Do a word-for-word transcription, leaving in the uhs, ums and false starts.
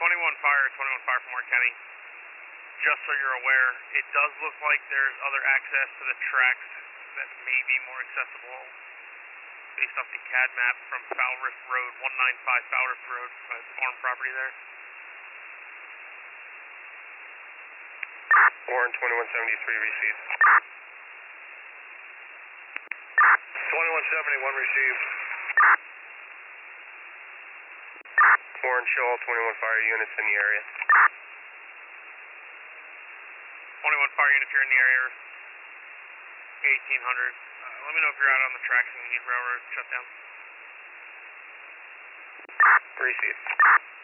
twenty-one Fire, twenty-one Fire from Warren County. Just so you're aware, it does look like there's other access to the tracks that may be more accessible based off the C A D map from Foul Rift Road, one ninety-five Foul Rift Road, uh, farm property there. Warren twenty-one seventy-three received. twenty-one seventy-one received. Warren Shoal, twenty-one Fire units in the area. twenty-one Fire unit if you're in the area, eighteen hundred. Uh, let me know if you're out on the tracks and you need railroad shut down. Received.